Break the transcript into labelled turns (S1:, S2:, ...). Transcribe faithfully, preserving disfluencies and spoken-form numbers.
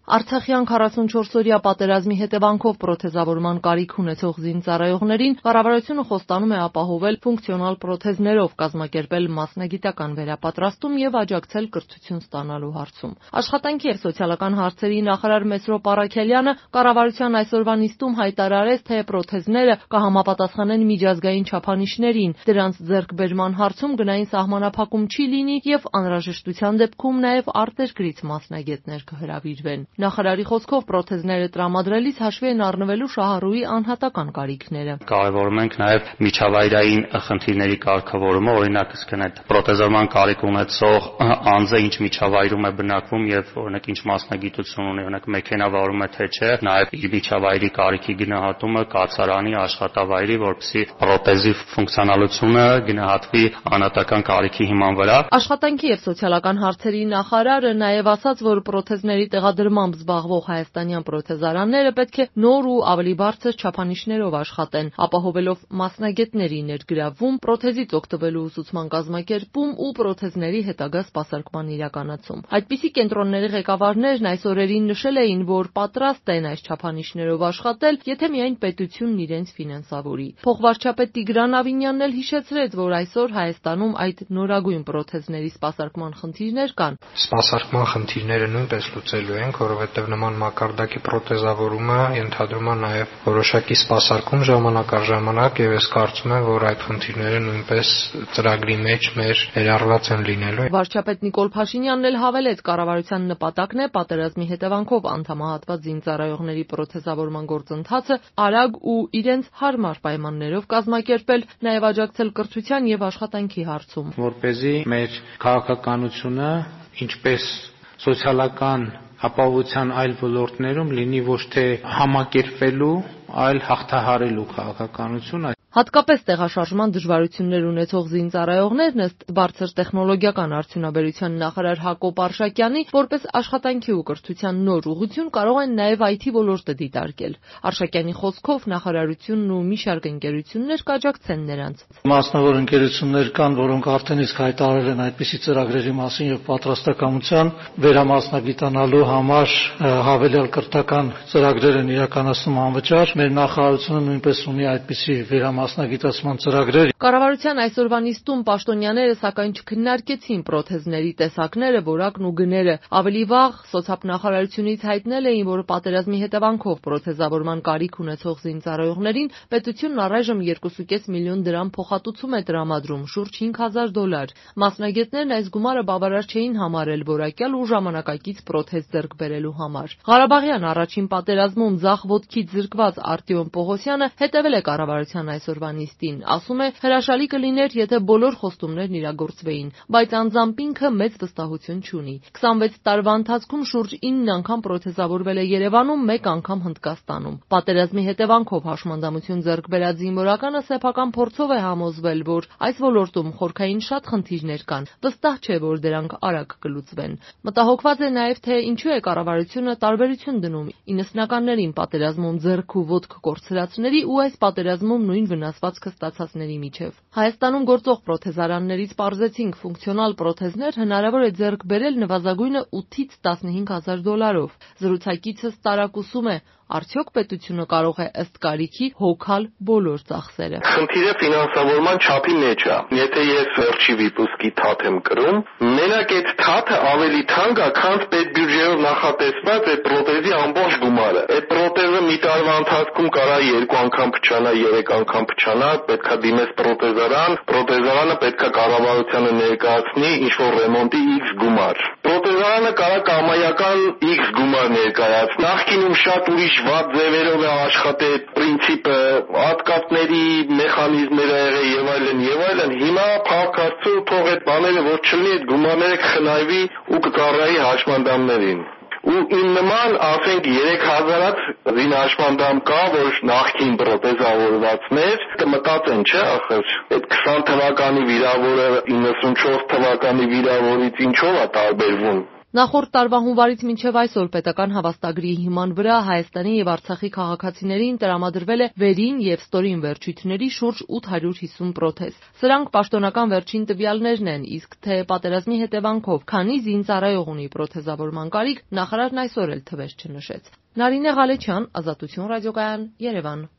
S1: Արցախյան քառասունչորսօրյա պատերազմի հետևանքով պրոթեզավորման կարիք ունեցող զինծառայողներին կառավարությունը խոստանում է ապահովել ֆունկցիոնալ պրոթեզներով, կազմակերպել մասնագիտական վերապատրաստում եւ աջակցել կրթություն ստանալու հարցում։ Աշխատանքի եւ սոցիալական հարցերի նախարար Մեսրոպ Առաքելյանը կառավարության այսօրվա նիստում հայտարարեց, թե պրոթեզները կհամապատասխանեն միջազգային չափանիշներին, դրանց ձեռքբերման հարցում գնային սահմանափակում չի լինի եւ անհրաժեշտության դեպքում նաեւ արտերկրից մասնագետներ կհրավիրվեն։ Նախարարի խոսքով պրոթեզները տրամադրելիս հաշվի են առնվելու շահառուի անհատական կարիքները։
S2: Կարևորում ենք նաև միջավայրային խնդիրների կարգավորումը, օրինակ ըստ այդ պրոթեզավորման կարիք ունեցող անձը ինչ միջավայրում է բնակվում եւ օրինակ ինչ մասնագիտություն ունի, օրինակ մեքենա վարում է թե չէ, նաև իր միջավայրի կարիքի գնահատումը կացարանի աշխատավայրի, որպեսզի պրոթեզի ֆունկցիոնալությունը գնահատվի անհատական կարիքի հիման վրա։
S1: Աշխատանքի եւ սոցիալական հարցերի նախարարը նաեւ ասաց, որ պրոթեզների տեղադրմամբ զբաղվող հայաստանյան պրոթեզարանները պետք է նոր ու ավելի բարձր չափանիշներով աշխատեն, ապահովելով մասնագետների ներգրավում, պրոթեզից օգտվելու ուսուցման կազմակերպում ու պրոթեզների հետագա սպասարկման իրականացում։ Այդպիսի կենտրոնների ղեկավարներն այս օրերին նշել էին, որ պատրաստ են այս չափանիշներով աշխատել, եթե միայն պետությունն իրենց ֆինանսավորի։ Փոխվարչապետ Տիգրան Ավինյանն էլ հիշեցրեց, որ այսօր Հայաստանում այդ նորագույն պրոթեզների սպասարկման խնդիրներ կան։
S3: Սպասարկման խնդիրները նույնպես լուծելու ենք, որովհետև նման մակարդակի պրոթեզավորումը ենթադրում է նաև որոշակի սպասարկում ժամանակ առ ժամանակ, եւ ես կարծում եմ, որ այդ խնդիրները նույնպես ծրագրի մեջ մեր ներառված են լինելու։
S1: Վարչապետ Նիկոլ Փաշինյանն էլ հավելեց, կառավարության նպատակն է պատերազմի հետևանքով անդամահատված զինծառայողների պրոթեզավորման գործընթացը արագ ու իրենց հարմար պայմաններով կազմակերպել, նաև աջակցել կրթության եւ աշխատանքի հարցում,
S4: որպեսզի մեր քաղաքականությունը, ինչպես սոցիալական ապահովության այլ ոլորտներում լինի ոչ թե համակերպվելու, այլ հաղթահարելու քաղաքականություն։
S1: Հատկապես տեղաշարժման դժվարություններ ունեցող զինծառայողներն ըստ բարձր տեխնոլոգիական արդյունաբերության նախարար Հակոբ Արշակյանի, որպես աշխատանքի ու կրթության նոր ուղղություն կարող են նաև այ թի ոլորտը դիտարկել։ Արշակյանի խոսքով նախարարությունն ու մի շարք ընկերություններ կաջակցեն նրանց։
S5: Մասնավոր ընկերություններ կան, որոնք արդեն իսկ հայտարարել են այդպիսի ծրագրերի մասին եւ պատրաստակամության վերամասնագիտանալու համար հավելյալ կրթական ծրագրեր են իրականացնում անվճար։ Մեր նախարարությունը նույնպես ունի այդպիսի վերամասնագիտացման ծրագրեր։
S1: Կառավարության այսօրվա նիստում պաշտոնյաները սակայն չքննարկեցին պրոթեզների տեսակները, որակն ու գները։ Ավելի վաղ սոցիալնախարարությունից հայտնել էին, որ պատերազմի հետևանքով պրոթեզավորման կարիք ունեցող զինծառայողներին պետությունն առայժմ երկու կόμma պենս միլիոն դրամ փոխհատուցում է տրամադրում, շուրջ հինգ հազար դոլար։ Մասնագետներն այս գումարը բավարար չէին համարել որակյալ ու ժամանակակից պրոթեզ ձեռք բերելու համար։ Ղարաբաղյան առաջին պատերազմում ձախ ոտքից զրկված Արտյոմ Պողոսյանը հետևել է կառավարության այսօրվա նիստին, ասում է, հրաշալի կլիներ, եթե բոլոր խոստումներն իրագործվեին, բայց անձամբ ինքը մեծ վստահություն չունի։ քսանվեց տարվա ընթացքում շուրջ ինը անգամ պրոթեզավորվել է Երևանում, մեկ անգամ Հնդկաստանում։ Պատերազմի հետևանքով հաշմանդամություն ձեռք բերած զինվորականը սեփական փորձով է համոզվել, որ այս ոլորտում խորքային շատ խնդիրներ կան։ Վստահ չէ, որ դրանք արագ կլուծվեն։ Մտահոգված է նաև, թե ինչու է կառավարությունը տարբերություն դնում իննսնականներին պատերազմում ձեռք ու ոտք կորցրածների ու այս պատերազմում նույն վնասվածքը ստացածների միջև։ Հայաստանում գործող պրոթեզարաններից պարզեցինք, ֆունկցիոնալ պրոթեզներ հնարավոր է ձեռք բերել նվազագույնը ութից տասնհինգ հազար դոլարով։ Զրուցակիցս տարակուսում է, արդյոք պետությունը կարող է ըստ կարիքի հոգալ բոլոր ծախսերը։
S6: Խնդիրը ֆինանսավորման չափի մեջ է։ Եթե ես վերջի վիպուսկի թաթ եմ կրում, մենակ այդ թաթը ավելի թանկ է, քան պետբյուջեով նախատեսված այդ պրոթեզի ամբողջ գումարը։ Այդ պրոթեզը մի տարվա ընթացքում կարա երկու անգամ փչանա, երեք անգամ փչանա, պետքա դիմես պրոթեզարան, պրոթեզարանը պետքա կառավարությանը ներկայացնի ինչ-որ ռեմոնտի X գումար։ Պրոթեզարանը կարա կամայական X գումար ներկայացնի։ Նախկինում շատ ուրիշ վատ ձևերով է աշխատել, պրինցիպը, հատկատների մեխանիզմները եղել եւ այլն եւ այլն։ Հիմա փակարծու թող այդ բաները որ չլինի, այդ գումարները կխնայվի ու կկառայի հաշմանդամներին։ Ու իմ նման, ասենք երեք հազարած զինհաշմանդամ կա, որ նախկին պրոթեզավորվածներ կմտածեն, չէ, ախր այդ քսան թվականի վիրավորը իննսունչորս թվականի վիրավորից ինչով է տարբերվում։
S1: Նախորդ տարվա հունվարից մինչև այսօր պետական հավաստագրի հիման վրա Հայաստանի եւ Արցախի քաղաքացիներին տրամադրվել է վերին եւ ստորին վերջույթների շուրջ ութ հարյուր հիսուն պրոթեզ։ Սրանք պաշտոնական վերջին տվյալներն են, իսկ թե պատերազմի հետևանքով քանի զինծառայող ունի պրոթեզավորման կարիք, նախարարն այսօր էլ թվեր չնշեց։ Նարինե Ղալեչյան, Ազատություն ռադիոկայան, Երևան։